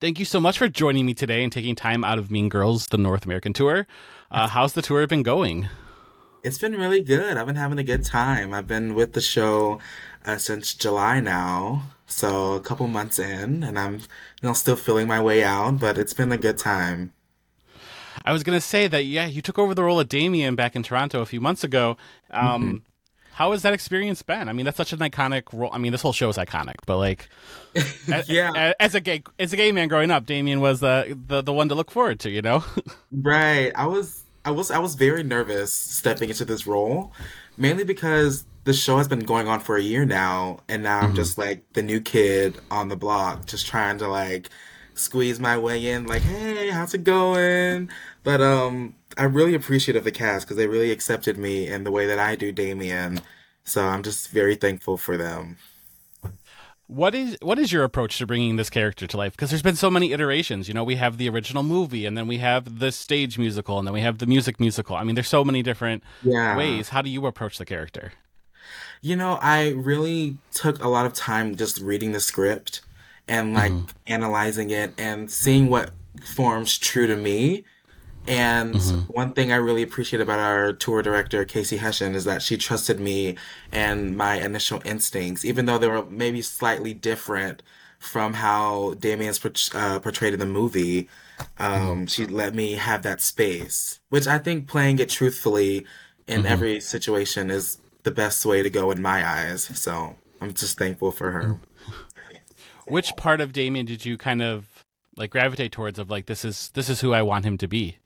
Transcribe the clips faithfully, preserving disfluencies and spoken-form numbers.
Thank you so much for joining me today and taking time out of Mean Girls, the North American tour. Uh, how's the tour been going? It's been really good. I've been having a good time. I've been with the show uh, since July now, so a couple months in, and I'm, you know, still feeling my way out, but it's been a good time. I was going to say that, yeah, you took over the role of Damien back in Toronto a few months ago. Mhm. Um, how has that experience been? I mean, that's such an iconic role. I mean, this whole show is iconic, but like, Yeah, as, as a gay as a gay man growing up, Damien was the, the the one to look forward to. You know. right. I was, I was, I was very nervous stepping into this role, mainly because the show has been going on for a year now, and now I'm hmm just like the new kid on the block, just trying to like squeeze my way in, like, hey, how's it going? But um, I'm really appreciative of the cast because they really accepted me in the way that I do Damien. So I'm just very thankful for them. What is what is your approach to bringing this character to life? Because there's been so many iterations. You know, we have the original movie, and then we have the stage musical, and then we have the music musical. I mean, there's so many different Yeah. ways. How do you approach the character? You know, I really took a lot of time just reading the script and like hmm analyzing it and seeing what forms true to me. And hmm one thing I really appreciate about our tour director, Casey Hession, is that she trusted me and my initial instincts, even though they were maybe slightly different from how Damien's port- uh, portrayed in the movie. hmm Um, she let me have that space, which I think playing it truthfully in hmm every situation is the best way to go in my eyes. So I'm just thankful for her. Which part of Damien did you kind of like gravitate towards? Of like, this is this is who I want him to be.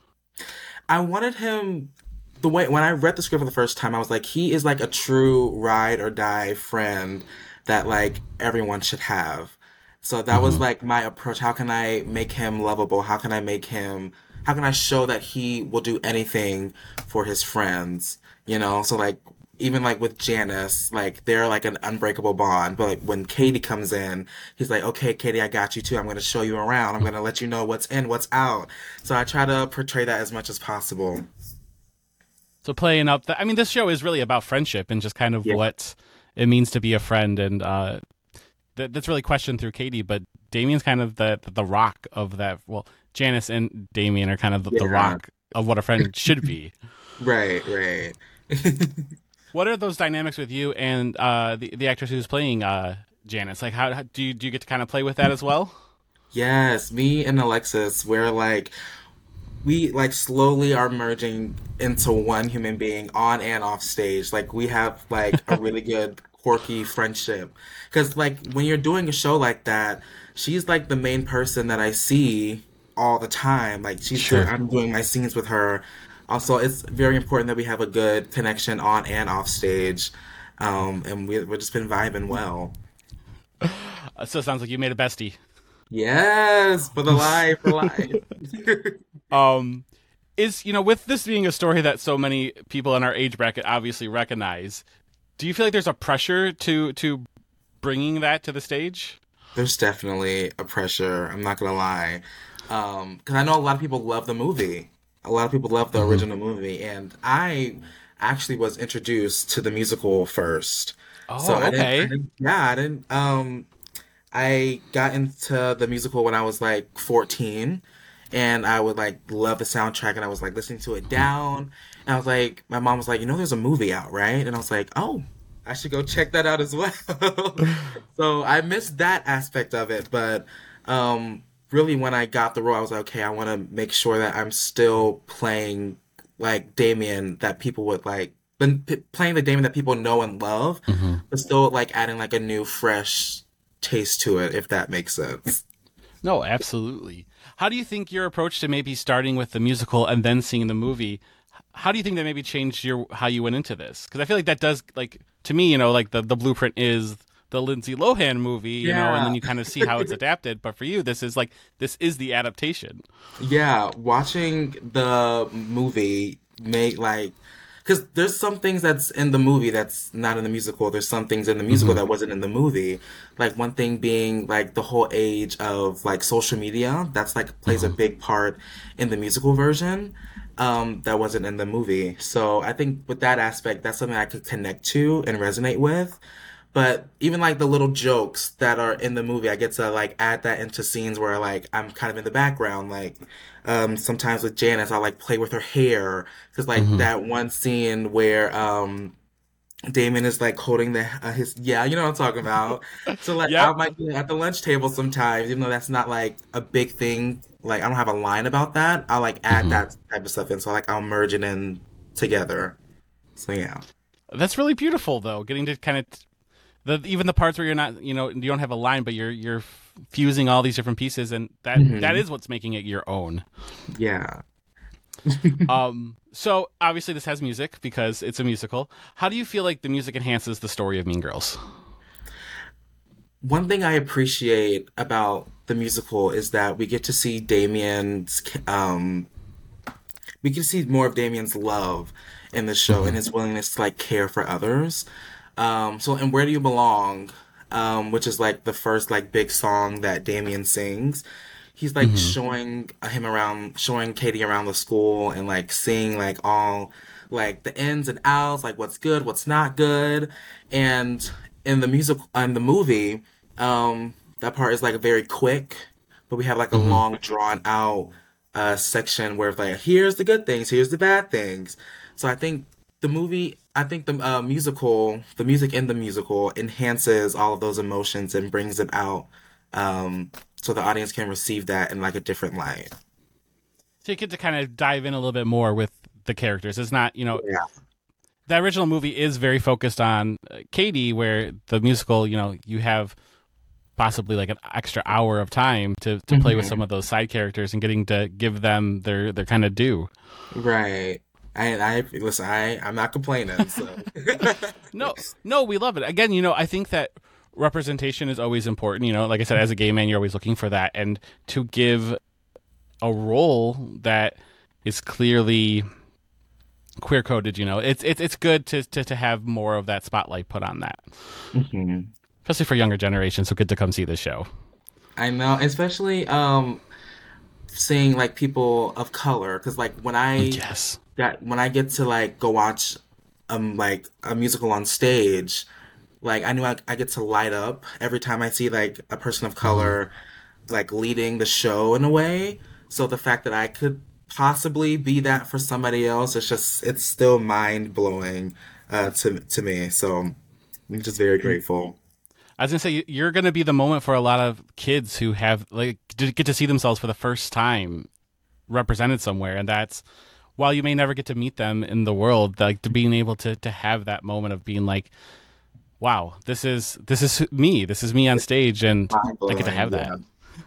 I wanted him the way when I read the script for the first time, I was like, he is like a true ride or die friend that like everyone should have. So that was hmm like my approach. How can I make him lovable? How can I make him, how can I show that he will do anything for his friends? You know, so like even like with Janice, like they're like an unbreakable bond. But like when Katie comes in, he's like, okay, Katie, I got you too. I'm gonna show you around. I'm gonna let you know what's in, what's out. So I try to portray that as much as possible. So playing up, the, I mean, this show is really about friendship and just kind of Yeah. what it means to be a friend, and uh, that, that's really questioned through Katie. But Damien's kind of the the rock of that. Well, Janice and Damien are kind of the, the Yeah. rock of what a friend should be. Right, right. What are those dynamics with you and uh, the the actress who's playing uh, Janice? Like, how, how do you do you get to kind of play with that as well? Yes, me and Alexis, we're like we like slowly are merging into one human being on and off stage. Like we have like a really good quirky friendship. Because like when you're doing a show like that, she's like the main person that I see all the time. Like she's doing, Sure. I'm doing my scenes with her. Also, it's very important that we have a good connection on and off stage. Um, and we, we've just been vibing well. Uh, so it sounds like you made a bestie. Yes, for the life, for life. Um, is you know with this being a story that so many people in our age bracket obviously recognize, do you feel like there's a pressure to to bringing that to the stage? There's definitely a pressure. I'm not gonna lie. Um, because I know a lot of people love the movie. A lot of people love the hmm original movie, and I actually was introduced to the musical first. So Oh, I didn't, I okay. didn't, yeah, I didn't, um, I got into the musical when I was like fourteen, and I would like love the soundtrack, and I was like listening to it down, and I was like, my mom was like, you know, there's a movie out, right? And I was like, oh, I should go check that out as well. So I missed that aspect of it, but um, really when I got the role, I was like, okay, I want to make sure that I'm still playing like Damien that people would like, been p- playing the Damien that people know and love, hmm but still like adding like a new, fresh taste to it, if that makes sense. No, absolutely. How do you think your approach to maybe starting with the musical and then seeing the movie? How do you think that maybe changed your how you went into this? Because I feel like that does like to me, you know, like the the blueprint is the Lindsay Lohan movie, you know, and then Yeah. you kind of see how it's adapted. But for you, this is like this is the adaptation. Yeah, watching the movie made like because there's some things that's in the movie that's not in the musical. There's some things in the musical hmm that wasn't in the movie. Like one thing being like the whole age of like social media. That's like plays a hmm big part in the musical version. Um, that wasn't in the movie. So I think with that aspect, that's something I could connect to and resonate with. But even like the little jokes that are in the movie, I get to like add that into scenes where like I'm kind of in the background. Like um, sometimes with Janice, I'll like play with her hair because like Hmm. that one scene where um, Damon is like holding the uh, his yeah, you know what I'm talking about. So like I Yep. might be at the lunch table sometimes, even though that's not like a big thing. Like I don't have a line about that. I'll like add Hmm. that type of stuff in. So like I'll merge it in together. So yeah. That's really beautiful, though. Getting to kind of the even the parts where you're not, you know, you don't have a line, but you're you're fusing all these different pieces, and that that Hmm. is what's making it your own. Yeah. Um, so obviously this has music because it's a musical. How do you feel like the music enhances the story of Mean Girls? One thing I appreciate about the musical is that we get to see Damien's um we get to see more of Damien's love in the show and Hmm. his willingness to like care for others. Um so in Where Do You Belong, um, which is like the first like big song that Damien sings, he's like Hmm. showing him around showing Katie around the school and like seeing like all like the ins and outs, like what's good, what's not good. And in the music in the movie, um, that part is like very quick, but we have like a Hmm. long drawn out uh section where it's like here's the good things, here's the bad things. So I think the movie, I think the uh, musical, the music in the musical enhances all of those emotions and brings them out, um, so the audience can receive that in like a different light. So you get to kind of dive in a little bit more with the characters. It's not, you know, Yeah. the original movie is very focused on uh, Katie, where the musical, you know, you have possibly like an extra hour of time to to play with some Hmm. of those side characters and getting to give them their their kind of due. Right. I, I listen. I I'm not complaining. So. No, no, we love it. Again, you know, I think that representation is always important. You know, like I said, as a gay man, you're always looking for that, and to give a role that is clearly queer coded, you know, it's it's it's good to, to to have more of that spotlight put on that, Hmm. especially for younger generations. So good to come see this show. I know, especially um seeing like people of color, because like when I Yes. got when I get to like go watch um like a musical on stage, like I knew I, I get to light up every time I see like a person of Hmm. color like leading the show in a way. So the fact that I could possibly be that for somebody else, it's just it's still mind blowing uh to to me. So I'm just very grateful. I was gonna say you're gonna be the moment for a lot of kids who have like to get to see themselves for the first time represented somewhere, and that's while you may never get to meet them in the world, like to being able to to have that moment of being like, wow, this is this is me, this is me on stage, and Mind I get to blowing, have that. yeah.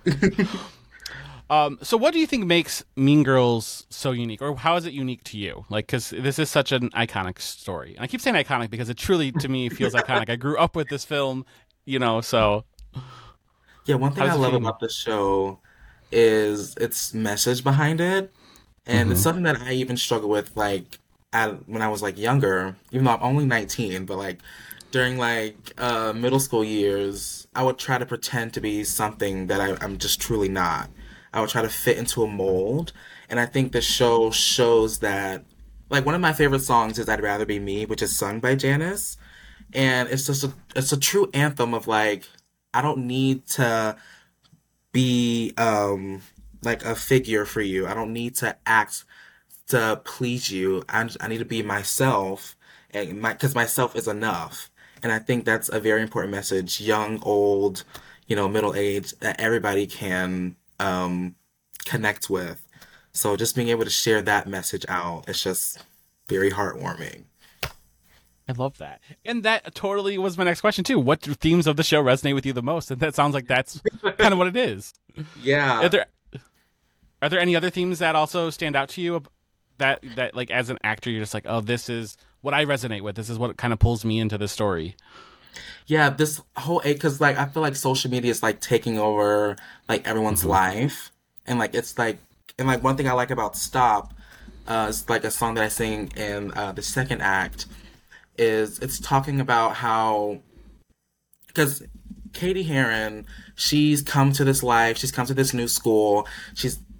Um, so what do you think makes Mean Girls so unique, or how is it unique to you? Like, because this is such an iconic story, and I keep saying iconic because it truly, to me, feels iconic. I grew up with this film, you know. So Yeah, one how thing I does it love feel to you? about the show is its message behind it. And it's Mm-hmm. something that I even struggle with, like, at, when I was, like, younger, even though I'm only nineteen, but, like, during, like, uh, middle school years, I would try to pretend to be something that I, I'm just truly not. I would try to fit into a mold. And I think the show shows that, like, one of my favorite songs is I'd Rather Be Me, which is sung by Janice. And it's just a, it's a true anthem of, like, I don't need to be um like a figure for you. I don't need to act to please you. I I need to be myself, and my because myself is enough. And I think that's a very important message, young, old, you know, middle age, that everybody can um connect with. So just being able to share that message out, it's just very heartwarming. I love that, and that totally was my next question too. What themes of the show resonate with you the most? And that sounds like that's kind of what it is. Are Yeah. there are there any other themes that also stand out to you? That that like as an actor, you're just like, oh, this is what I resonate with. This is what kind of pulls me into the story. Yeah, this whole because like I feel like social media is like taking over like everyone's Hmm. life, and like it's like and like one thing I like about Stop, uh, is like a song that I sing in uh, the second act is it's talking about how because Katie Heron, she's come to this life, she's come to this new school, she's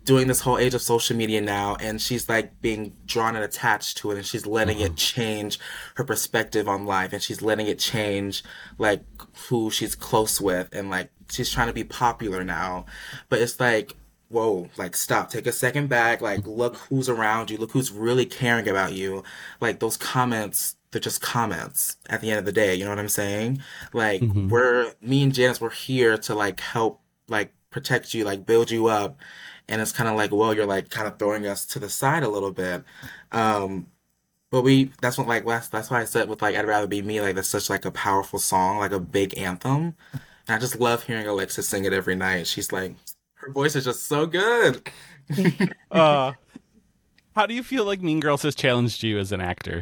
doing this whole age of social media now, and she's like being drawn and attached to it, and she's letting Uh-huh. it change her perspective on life, and she's letting it change like who she's close with, and like she's trying to be popular now. But it's like, whoa, like stop, take a second back, like look who's around you, look who's really caring about you. Like those comments, they're just comments at the end of the day, you know what I'm saying? Like Hmm. we're me and Janice, we're here to like help like protect you, like build you up. And it's kind of like, well, you're like kind of throwing us to the side a little bit. Um, but we, that's what like that's that's why I said with like I'd rather be me. Like that's such like a powerful song, like a big anthem. And I just love hearing Alexa sing it every night. She's like, her voice is just so good. Uh, how do you feel like Mean Girls has challenged you as an actor?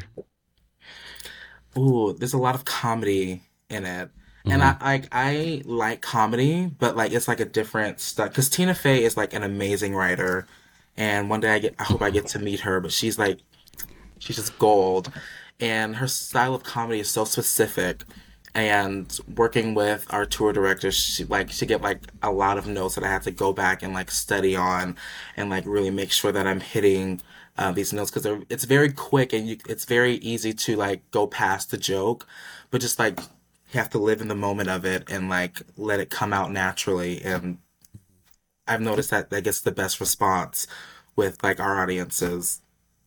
Ooh, there's a lot of comedy in it. And Hmm. I like I like comedy, but like it's like a different stuff. Because Tina Fey is like an amazing writer, and one day I get I hope I get to meet her. But she's like she's just gold, and her style of comedy is so specific. And working with our tour director, she like she get like a lot of notes that I have to go back and like study on, and like really make sure that I'm hitting uh, these notes because it's very quick and you, it's very easy to like go past the joke, but just like you have to live in the moment of it and like let it come out naturally. And I've noticed that that gets the best response with like our audiences.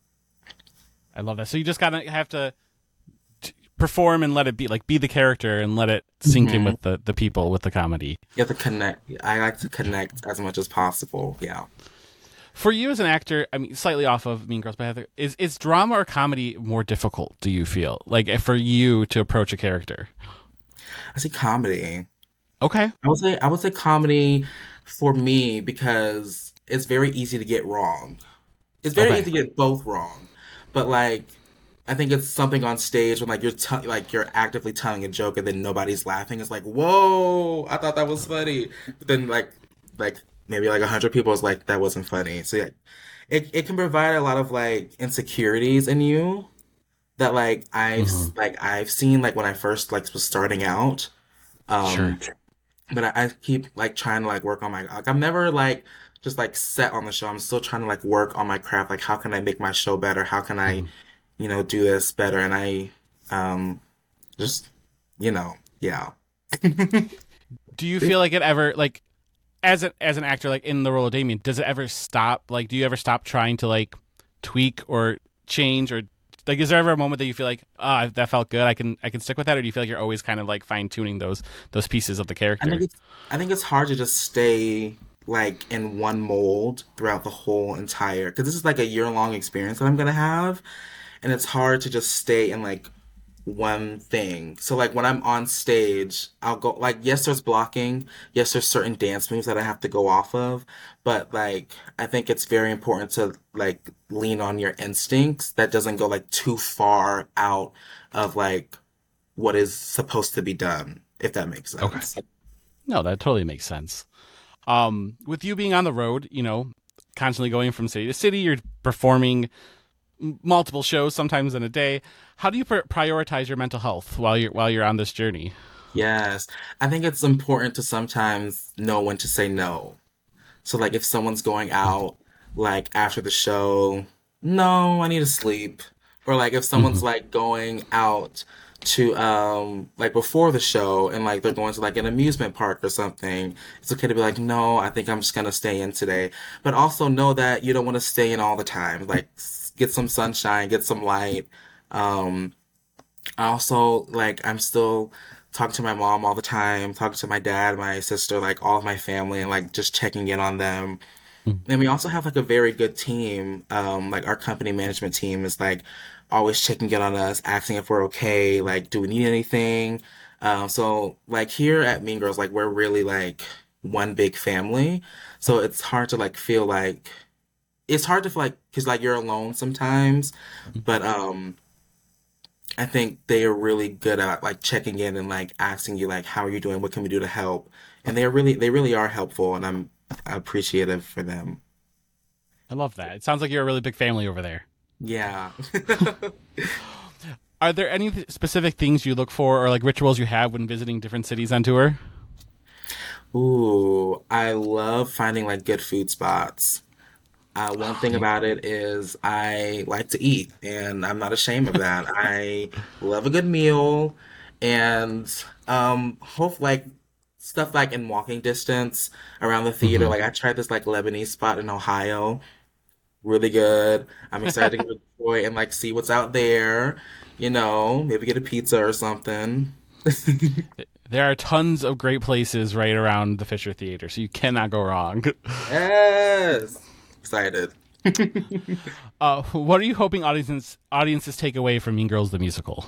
I love that. So you just gotta have to perform and let it be, like be the character and let it sink in Hmm. with the the people with the comedy. You have to connect. I like to connect as much as possible. Yeah. For you as an actor, I mean, slightly off of Mean Girls, but Heather, is is drama or comedy more difficult? Do you feel like eh, for you to approach a character? I see comedy. Okay, I would say I would say comedy for me because it's very easy to get wrong. It's very easy okay, to get both wrong. But like I think it's something on stage when like you're t like you're actively telling a joke and then nobody's laughing. It's like, whoa, I thought that was funny. But then like like maybe like a hundred people is like that wasn't funny. So yeah, it it can provide a lot of like insecurities in you that like I've hmm, s- like I've seen like when I first like was starting out. sure. Um, but I, I keep like trying to like work on my like I'm never like just like set on the show. I'm still trying to like work on my craft. Like how can I make my show better? How can I, Mhm. you know, do this better? And I um just you know, yeah. Do you feel like it ever like as an as an actor, like in the role of Damien, does it ever stop? Like, do you ever stop trying to like tweak or change or like is there ever a moment that you feel like ah that felt good, I can I can stick with that, or do you feel like you're always kind of like fine tuning those those pieces of the I think character? it's I think it's hard to just stay like in one mold throughout the whole entire because this is like a year long experience that I'm gonna have, and it's hard to just stay in like one thing. So like when I'm on stage, I'll go like yes, there's blocking, yes, there's certain dance moves that I have to go off of, but like I think it's very important to like lean on your instincts that doesn't go like too far out of like what is supposed to be done, if that makes Okay. sense. No, that totally makes sense. Um, with you being on the road, you know, constantly going from city to city, you're performing m- multiple shows, sometimes in a day. How do you pr- prioritize your mental health while you're while you're on this journey? Yes. I think it's important to sometimes know when to say no. So like if someone's going out like after the show, no, I need to sleep. Or like if Hmm. someone's like going out to um like before the show and like they're going to like an amusement park or something, it's okay to be like, no, I think I'm just gonna stay in today. But also know that you don't want to stay in all the time. Like s- get some sunshine, get some light. Um I also like I'm still talking to my mom all the time, talking to my dad, my sister, like all of my family, and like just checking in on them. And we also have like a very good team. Um, like our company management team is like always checking in on us, asking if we're okay, like do we need anything? Um, so like here at Mean Girls, like we're really like one big family. So it's hard to like feel like it's hard to feel like because like you're alone sometimes, but um. I think they are really good at like checking in and like asking you like how are you doing? What can we do to help? And they're really they really are helpful and I'm appreciative for them. I love that. It sounds like you're a really big family over there. Yeah. Are there any th- specific things you look for or like rituals you have when visiting different cities on tour? Ooh, I love finding like good food spots. Uh, one Oh, thing you- about it is I like to eat, and I'm not ashamed of that. I love a good meal, and um, hope like stuff like in walking distance around the theater. mhm. Like I tried this like Lebanese spot in Ohio, really good. I'm excited to go to Detroit and like see what's out there. You know, maybe get a pizza or something. There are tons of great places right around the Fisher Theater, so you cannot go wrong. Yes, excited. Uh, what are you hoping audiences audiences take away from Mean Girls the musical?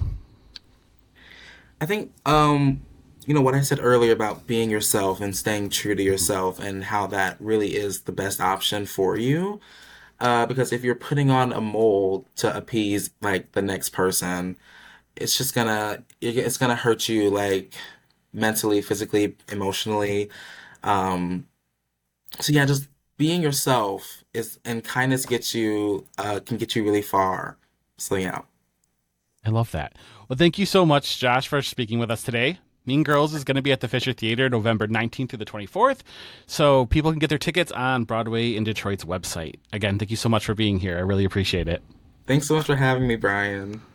I think, um, you know, what I said earlier about being yourself and staying true to Mhm. yourself and how that really is the best option for you. Uh, because if you're putting on a mold to appease like the next person, it's just gonna it's gonna hurt you like mentally, physically, emotionally. Um, so yeah, just being yourself is and kindness gets you uh can get you really far. So yeah. I love that. Well, thank you so much, Josh, for speaking with us today. Mean Girls is going to be at the Fisher Theater November nineteenth through the twenty-fourth, so people can get their tickets on Broadway in Detroit's website. Again, thank you so much for being here. I really appreciate it. Thanks so much for having me, Brian.